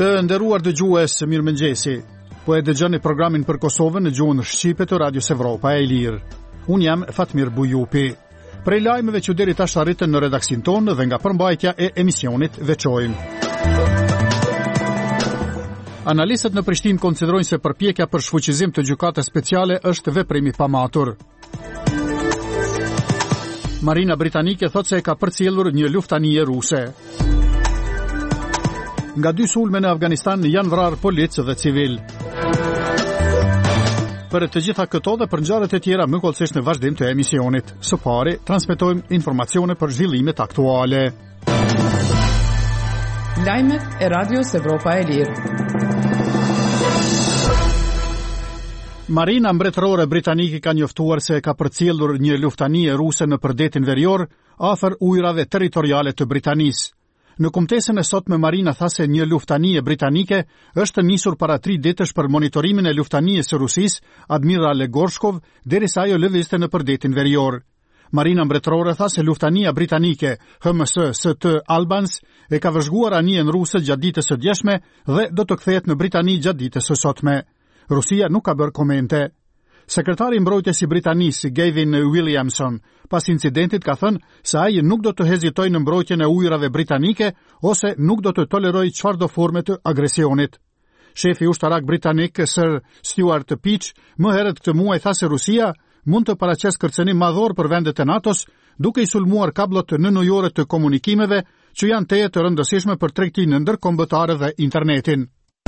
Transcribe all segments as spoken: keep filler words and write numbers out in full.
Të nderuar dëgjues, mirëmëngjesi. Po e dëgjoni programin për Kosovën në gjuhën shqipe të Radios Evropa e Lirë. Unë jam Fatmir Bujupi. Prej lajmeve që deri tash arritën në redaksin tonë dhe nga përmbajtja e emisionit veçojmë. Analistët në Prishtinë konsiderojnë se përpjekja për shfuqizim të gjykatës speciale është veprim i pamatur. Marina britanike thotë se e ka përcjellur një luftanije ruse. Nga dy sulme në Afganistan janë vrarë policë dhe civil. Për të gjitha këto dhe për ngjarjet e tjera më kollësisht në vazhdim të emisionit. Së pari, transmetojmë informacione për zhvillimet aktuale. Lajmet e Radios Evropa e Lirë. Marina mbretërore britanike ka njoftuar se ka përcjellur një luftanije ruse në përdetin verior afër ujrave territoriale të Britanisë. Në kumtesën e sotme Marina tha se një luftanije britanike është nisur para tri ditësh për monitorimin e luftanijes së Rusisë, Admiral Gorshkov, derisa ajo lëvizte në përdetin verior. Marina mbretërore tha se luftania britanike H M S S T Albans e ka vëzhguar anijen ruse gjatë ditës së djeshme dhe do të kthehet në Britani gjatë ditës së sotme. Rusia nuk ka bërë komente. Sekretari i mbrojtjes i Britanisë, Gavin Williamson, pas incidentit ka thënë se ai nuk do të hezitojë në mbrojtjen e ujrave britanike ose nuk do të tolerojë çfarëdo forme të agresionit. Shefi ushtarak britanik Sir Stuart Peach më herët këtë muaj tha se Rusia mund të paraqesë kërcënim madhor për vendet e NATO-s, duke i sulmuar kablot nënojore të komunikimeve që janë teje të rëndësishme për tregtinë ndërkombëtare dhe internetin.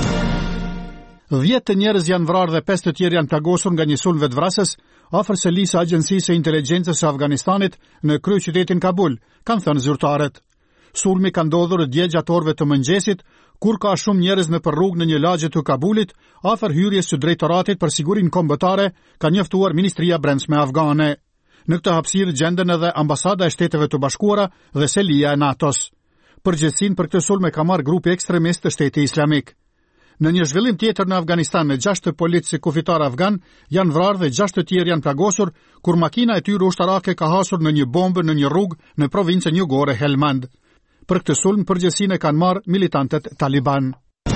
dhjetë njerëz janë vrarë dhe pesë të tjerë janë plagosur nga një sulm vetvrasës afër selisë së Agjencisë së Inteligjencës së Afganistanit në kryeqytetin Kabul, kanë thënë zyrtarët. Sulmi ka ndodhur dje gjatë orëve të mëngjesit, kur ka shumë njerëz në rrugë në një lagje të Kabulit, afër hyrjes së Drejtoratit për Sigurinë Kombëtare, ka njoftuar Ministria Brendshme afgane. Në këtë hapësirë gjenden edhe Ambasada e Shteteve të Bashkuara dhe selia e NATO-s. Përgjegjësinë për këtë sulm e ka marrë grupi ekstremist të Shtetit Islamik. Në një zhvillim tjetër në Afganistan, në gjashtë policë kufitar afgan janë vrarë dhe gjashtë të tjerë janë plagosur kur makina e tyre ushtarake ka hasur në një bombë në një rrugë në provincën jugore Helmand. Për këtë sulm përgjegjësinë kanë marrë militantët Taliban.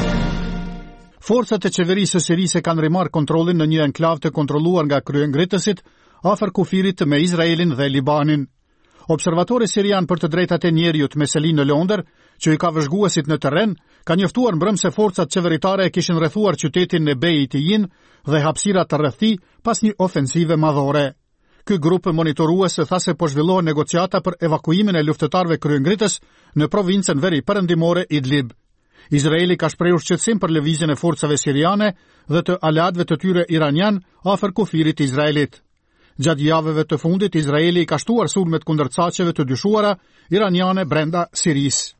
Forcat e qeverisë së Sirisë kanë rimarrë kontrollin në një enklav të kontrolluar nga kryengritësit afër kufirit me Izraelin dhe Libanin. Observatori sirian për të drejtat e njerëzit me seli në Londër, që i ka vëzhguesit në terren, ka njoftuar mbrëm se forcat qeveritare e kishin rrethuar qytetin e Beitin dhe hapësirat të rreth tij pas një ofensive madhore. Ky grup monitorues tha se po zhvillohen negociata për evakuimin e luftëtarëve kryengritës në provincën veri perëndimore Idlib. Izraeli ka shprehur shqetësim për lëvizjen e forcave siriane dhe të aleatëve të tyre iranian afër kufirit Izraelit. Gjatë javëve të fundit, Izraeli ka shtuar sulmet kundër caqeve të dyshuara iraniane brenda Sirisë.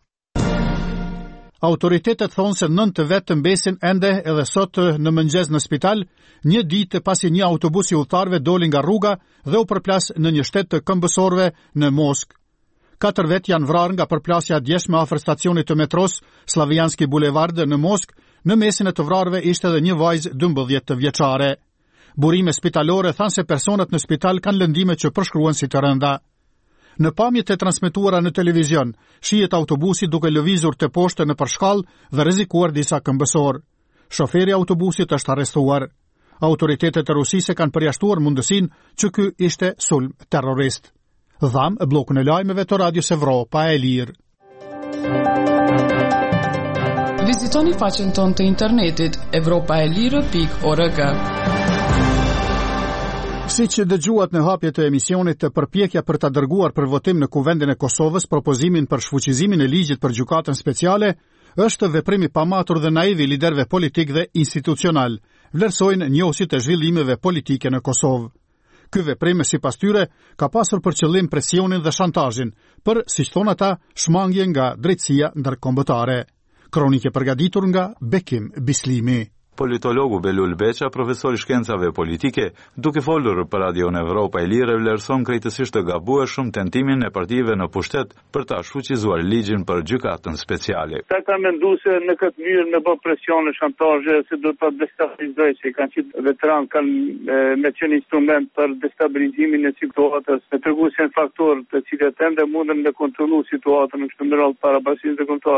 Autoritetet thonë se nëntë vetë mbesin ende edhe sot në mëngjes në spital, një ditë pasi një autobus i udhëtarëve doli nga rruga dhe u përplas në një shtet të këmbësorëve në Moskë. Katër vetë janë vrarë nga përplasja djeshme afër stacionit të metros Slavianski Bulevard në Moskë. Në mesin e të vrarëve ishte edhe një vajzë dymbëdhjetë vjeçare. Burime spitalore thanë se personat në spital kanë lëndime që përshkruan si të rënda. Në pamjet e transmetuara në televizion, shihet autobusi duke lëvizur të poshtë në përshkallë dhe rrezikuar disa këmbësor. Shoferi i autobusit është arrestuar. Autoritetet e Rusisë kanë përjashtuar mundësinë që ky ishte sulm terrorist. Dham bllokun e lajmeve të Radios Evropa e Lirë. Vizitoni faqen tonë të internetit evropaelire pikë org. Si që dëgjuat në hapje të emisionit, të përpjekja për të dërguar për votim në Kuvendin e Kosovës propozimin për shfuqizimin e ligjit për gjykatën speciale, është veprim i pamatur dhe naiv i liderëve politik dhe institucional, vlerësojnë njohësit e zhvillimeve politike në Kosovë. Ky veprim, sipas tyre, ka pasur për qëllim presionin dhe shantazhin për, siç thonë ata, shmangje nga drejtësia ndërkombëtare. Kronike përgatitur nga Bekim Bislimi. Politologu Belul Beqa, profesor i shkencave politike, duke folur për Radion Evropa e Lirë, vlerëson krejtësisht të gabueshëm tentimin e partive në pushtet për ta shfuqizuar ligjin për gjykatën speciale. Ata kanë menduar se në këtë mënyrë me bë presion e shantazhe se do ta destabilizojë, se kanë qenë veteran, kanë me qenë instrument për destabilizimin e situatës, me treguar se janë faktorë të cilët ende mundën me kontrollu situatën në këtë mënyrë para bashkisë ndërkombëtare.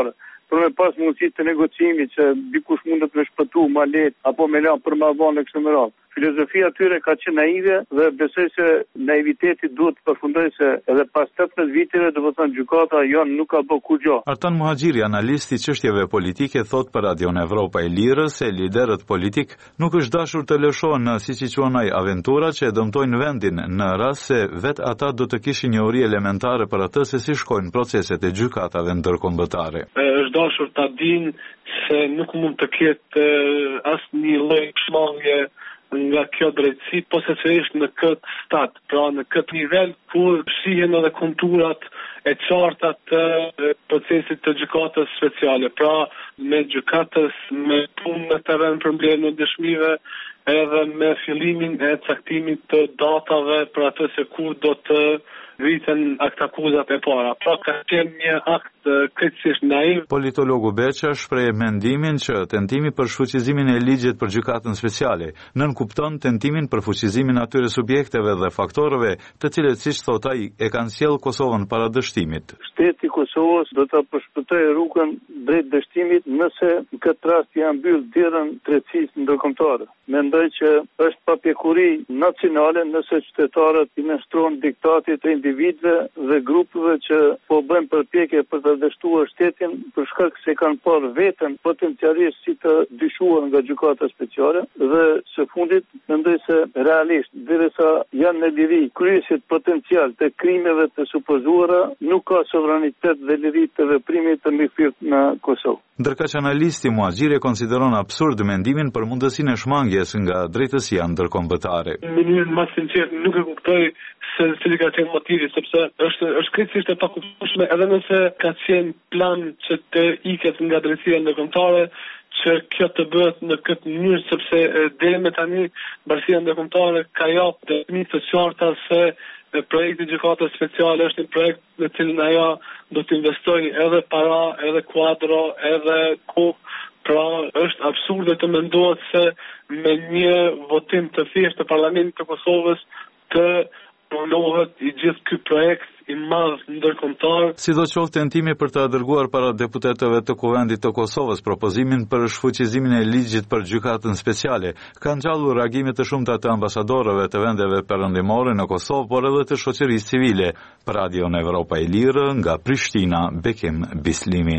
për me pas mundësi të negocimit që dikush mundet me shpëtu ma lehtë apo me lënë për ma vonë kështu me radhë. Filozofia atyre ka qenë naive dhe besoj se naiviteti duhet të përfundoj se edhe pas tetëmbëdhjetë viteve do të thonë gjykata jonë nuk ka bë kurrë. Artan Muhaxhiri, analisti i çështjeve politike, thot për Radion Evropa e Lirë se liderët politik nuk është dashur të lëshohen në siç i quajnë aventura që dëmtojnë vendin në rast se vet ata do të kishin një uri elementare për atë se si shkojnë proceset e gjykatave ndërkombëtare. Është dashur ta dinë se nuk mund të ketë asnjë lloj shmangje nga kjo drejtësi, po se sërish në këtë stat, pra në këtë nivel kur shihen edhe konturat e qarta të procesit të gjykatës speciale, pra me gjykatës, me punë në terren për mbledhjen e dëshmive, edhe me fillimin e caktimit të datave për atë se kur do të rriten akt akuzat e para. Pra ka qenë një akt krejtësisht naiv. Politologu Beqa shpreh mendimin që tentimi për shfuqizimin e ligjit për gjykatën speciale nënkupton tentimin për fuqizimin atyre subjekteve dhe faktorëve të cilët, siç thot ai, e kanë sjell Kosovën para dështimit. Shteti i Kosovës do ta përshpëtojë rrugën drejt dështimit nëse në këtë rast janë mbyll derën drejtësisë ndërkombëtare. Mendoj që është papjekuri nacionale nëse qytetarët i nënshtrojnë diktatit të individëve dhe grupeve që po bëjnë përpjekje për të dështuar shtetin për shkak se kanë parë veten potencialisht si të dyshuar nga gjykata speciale dhe së fundit mendoj se realisht derisa janë në liri kryesit potencial të krimeve të supozuara nuk ka sovranitet dhe liri të veprimit të mirëfirt në Kosovë. Ndërka që analisti Muhaxhiri konsideron absurd mendimin për mundësinë e shmangjes nga drejtësia ndërkombëtare. Në mënyrë më sinqert nuk e kuptoj se cili ka qenë motivi, sepse është është krejtësisht e pakuptueshme edhe nëse ka qenë plan që të iket nga drejtësia ndërkombëtare, që kjo të bëhet në këtë mënyrë, sepse deri më tani drejtësia ndërkombëtare ka japë dëshmi të qarta se projekti gjykatës speciale është një projekt në cilin ajo do të investojë edhe para, edhe kuadro, edhe kohë. Pra është absurde të mendohet se me një votim të thjeshtë të Parlamentit të Kosovës të punohet i gjithë ky projekt i madh ndërkombëtar. Sidoqoftë, tentimi për të dërguar para deputetëve të Kuvendit të Kosovës propozimin për shfuqizimin e ligjit për gjykatën speciale ka ngjallur reagime të shumta të ambasadorëve të vendeve perëndimore në Kosovë, por edhe të shoqërisë civile. Për Radion Evropa e Lirë nga Prishtina, Bekim Bislimi.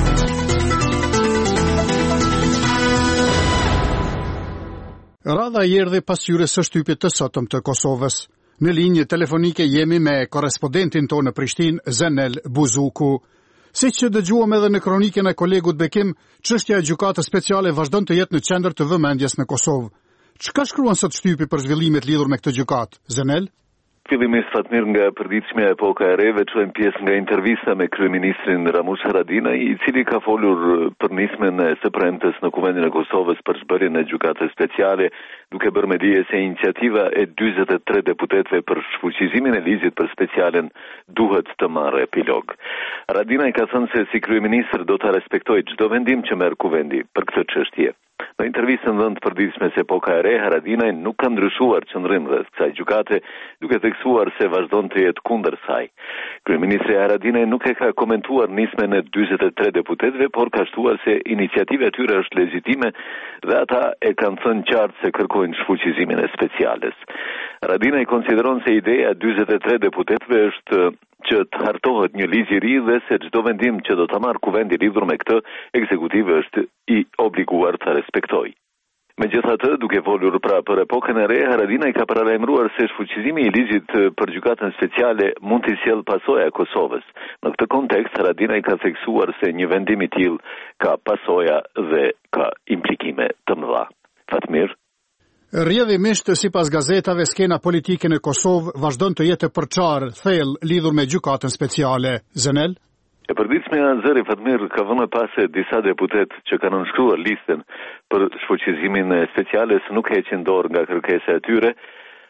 Radha i erdhi pas hyrjes së shtypit të sotëm të Kosovës. Në linjë telefonike jemi me korrespondentin tonë në Prishtinë, Zenel Buzuku. Siç që dëgjuam edhe në kronikën e kolegut Bekim, çështja e gjykatës speciale vazhdon të jetë në qendër të vëmendjes në Kosovë. Çka shkruan sot shtypi për zhvillimet lidhur me këtë gjykatë, Zenel? Fillimisht Fatmir nga përditshmja e epoka e re, veçojmë pjesë nga intervista me kryeministrin Ramush Haradinaj, i cili ka folur për nismen e së premtes në Kuvendin e Kosovës për zbërjen e gjykatës speciale, duke bërë me dije se iniciativa e dyzet e tre deputetëve për shfuqizimin e ligjit për specialen duhet të marrë epilog. Haradinaj ka thënë se si kryeministër do ta respektojë çdo vendim që merr Kuvendi për këtë çështje. Në intervistën dhënë të përditshme se epoka e re, Haradinaj nuk ka ndryshuar qëndrim rreth kësaj gjykate, duke theksuar se vazhdon të jetë kundër saj. Kryeministri Haradinaj nuk e ka komentuar nismen e dyzet e tre deputetëve, por ka shtuar se iniciativa e tyre është legjitime dhe ata e kanë thënë qartë se kërkojnë shfuqizimin e speciales. Haradinaj konsideron se ideja e dyzet e tre deputetëve është që të hartohet një ligj i ri dhe se çdo vendim që do ta marrë Kuvendi lidhur me këtë, ekzekutivi është i obliguar ta respektojë. Megjithatë, duke folur pra për epokën e re, Haradinaj ka paralajmëruar se shfuqizimi i ligjit për gjykatën speciale mund të sjellë pasoja e Kosovës. Në këtë kontekst, Haradinaj ka theksuar se një vendim i tillë ka pasoja dhe ka implikime të mëdha. Fatmir. Rrjedhimisht, sipas gazetave, skena politike në Kosovë vazhdon të jetë e përçarë, thellë lidhur me gjykatën speciale. Zenel? E përditshmja Zëri Fatmir ka vënë pas se disa deputet që kanë nënshkruar listën për shfuqizimin e speciales nuk heqin dorë nga kërkesa e tyre,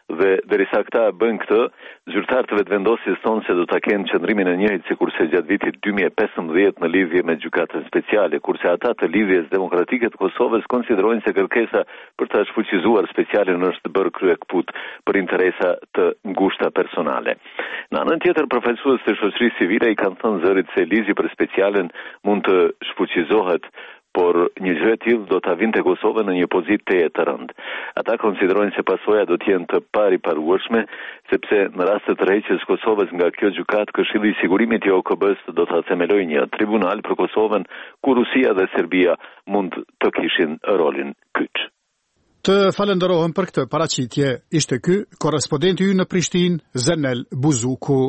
Dhe derisa këta bëjnë këtë, zyrtarët e vetëvendosjes thonë se do ta kenë qëndrimin e njëjtë sikurse gjatë vitit dy mijë e pesëmbëdhjetë në lidhje me gjykatën speciale, kurse ata të Lidhjes Demokratike të Kosovës konsiderojnë se kërkesa për ta shfuqizuar specialen është bërë kryekput për interesa të ngushta personale. Në anën tjetër, përfaqësues të shoqërisë civile i kanë thënë zërit se lizi për specialen mund të shfuqizohet, por një gjë e tillë do ta vinte Kosovën në një pozitë teje të rëndë. Ata konsiderojnë se pasoja do të jenë të pariparueshme, sepse në rast të tërheqjes së Kosovës nga kjo gjykatë, Këshilli i Sigurimit i O K B-s do ta themelojë një tribunal për Kosovën, ku Rusia dhe Serbia mund të kishin rolin kyç. Të falenderohem për këtë paraqitje. Ishte ky korrespondenti ynë në Prishtinë, Zenel Buzuku.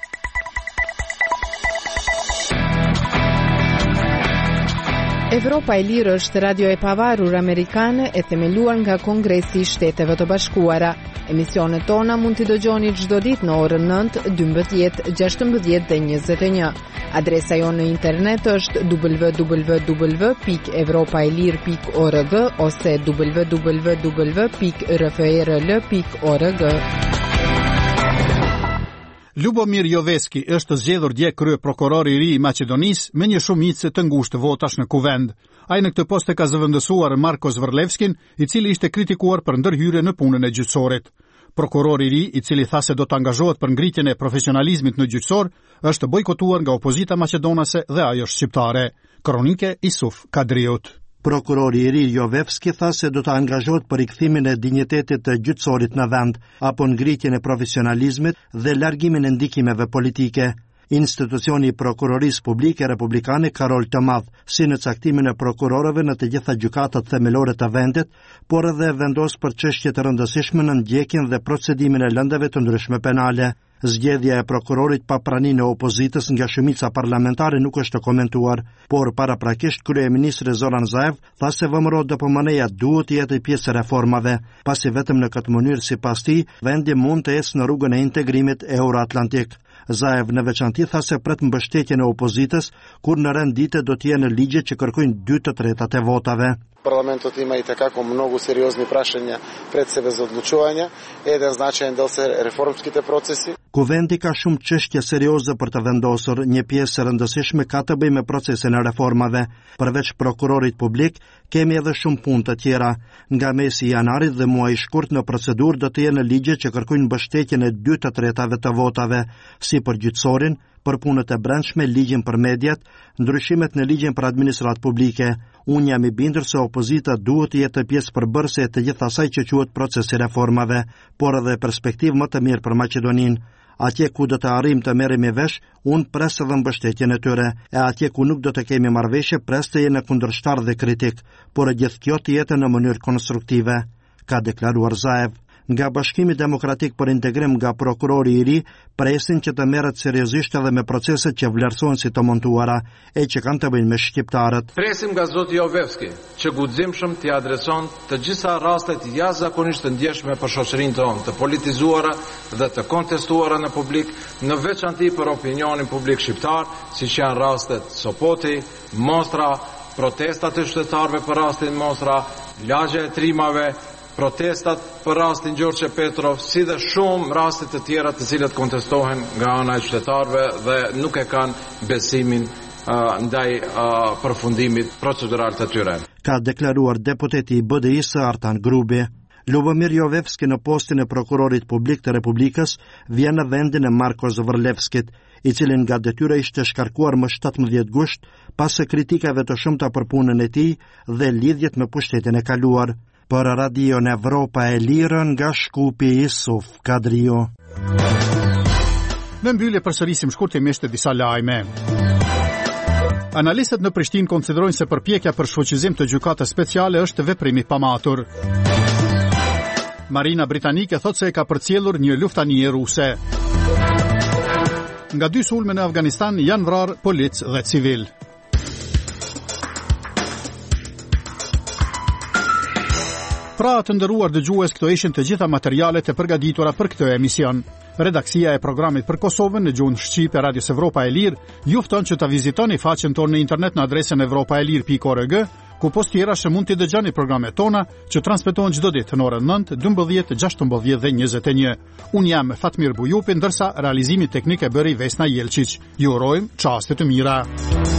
Evropa e Lirë është radio e pavarur amerikane e themeluar nga Kongresi i Shteteve të Bashkuara. Emisionet tona mund t'i dëgjoni çdo ditë në orën nëntë, dymbëdhjetë, gjashtëmbëdhjetë dhe njëzet e një. Adresa jonë në internet është w w w pikë evropaelir pikë org ose w w w pikë r f e r l pikë org. Lubomir Joveski është zgjedhur dje krye prokurori i ri i Maqedonisë me një shumicë të ngushtë votash në kuvend. Ai në këtë post e ka zëvendësuar Marko Zvrlevskin, i cili ishte kritikuar për ndërhyrje në punën e gjyqësorit. Prokurori i ri, i cili tha se do të angazhohet për ngritjen e profesionalizmit në gjyqësor, është bojkotuar nga opozita maqedonase dhe ajo shqiptare. Kronike Isuf Kadriut. Prokurori i ri Jovevski tha se do të angazhohet për rikthimin e dinjitetit të gjyqësorit në vend, apo ngritjen e profesionalizmit dhe largimin e ndikimeve politike. Institucioni i Prokurorisë Publike Republikane ka rol të madh, si në caktimin e prokurorëve në të gjitha gjykatat themelore të vendit, por edhe vendos për çështje të rëndësishme në ndjekjen dhe procedimin e lëndeve të ndryshme penale. Zgjedhja e prokurorit pa praninë e opozitës nga shumica parlamentare nuk është komentuar, por paraprakisht kryeministri Zoran Zaev tha se V M R O D P M N-ja duhet të jetë pjesë e reformave, pasi vetëm në këtë mënyrë sipas tij vendi mund të ecë në rrugën e integrimit euroatlantik. Zaev në veçanti tha se pret mbështetjen e opozitës, kur në rendite do të jenë ligje që kërkojnë dy të tretat e votave. Парламентот има и такако многу сериозни прашања пред себе за одлучување. Еден значаен дел се реформските процеси. Kuvendi ka shumë çështje serioze për të vendosur, një pjesë e rëndësishme ka të bëjë me procesin e reformave. Përveç prokurorit publik, kemi edhe shumë punë të tjera. Nga mesi i janarit dhe muaji i shkurt në procedurë do të jenë ligje që kërkojnë mbështetjen e dy të tretave të votave, si për gjyqësorin, për punët e brendshme, ligjin për mediat, ndryshimet në ligjin për administratë publike. Unë jam i bindur se opozita duhet të jetë pjesë përbërëse e të gjithë asaj që quhet procesi reformave, por edhe perspektivë më të mirë për Maqedoninë. Atje ku do të arrim të merremi vesh, unë pres edhe mbështetjen e tyre, e atje ku nuk do të kemi marrëveshje, pres të jenë kundërshtar dhe kritik, por e gjithë kjo të jetë në mënyrë konstruktive, ka deklaruar Zaev. Nga Bashkimi Demokratik për Integrim nga prokurori i ri, presin që të merret seriozisht edhe me proceset që vlerësohen si të montuara, e që kanë të bëjnë me shqiptarët. Presim nga zoti Jovevski që guximshëm t'i adreson të gjitha rastet jashtëzakonisht të ndjeshme për shoqërinë tonë, të politizuara dhe të kontestuara në publik, në veçanti për opinionin publik shqiptar, siç janë rastet Sopoti, Mostra, protestat e qytetarëve për rastin Mostra, lagja e trimave, protestat për rastin Gjorçe Petrov, si dhe shumë rastet të tjera të cilat kontestohen nga ana e qytetarëve dhe nuk e kanë besimin uh, ndaj uh, përfundimit procedural të tyre. Ka deklaruar deputeti i B D I-s Artan Grubi. Lubomir Jovevski në postin e prokurorit publik të Republikës vjen në vendin e Marko Zvrlevskit, i cili nga detyra ishte shkarkuar më shtatëmbëdhjetë gusht pas së kritikave të shumta për punën e tij dhe lidhjet me pushtetin e kaluar. Për Radion Evropa e Lirë nga Shkupi Isuf Kadrio. Në mbyllje përsërisim shkurtimisht disa lajme. Analistët në Prishtinë konsiderojnë se përpjekja për shfuqizim të gjykatës speciale është veprim i pamatur. Marina britanike thotë se e ka përcjellur një luftanie ruse. Nga dy sulme në Afganistan janë vrarë policë dhe civil. Pra të ndëruar dëgjues, këto ishin të gjitha materialet e përgatitura për këtë emision. Redaksia e programit për Kosovën në gjuhën shqipe Radios Evropa e Lirë ju fton që ta vizitoni faqen tonë në internet në adresën evropaelir pikë org ku post tjera që mund t'i dëgjoni programet tona që transmetohen çdo ditë në orën nëntë, dymbëdhjetë, gjashtëmbëdhjetë dhe njëzet e një. Unë jam Fatmir Bujupi, ndërsa realizimi teknik e bëri Vesna Jelčić. Ju urojmë çaste të mira.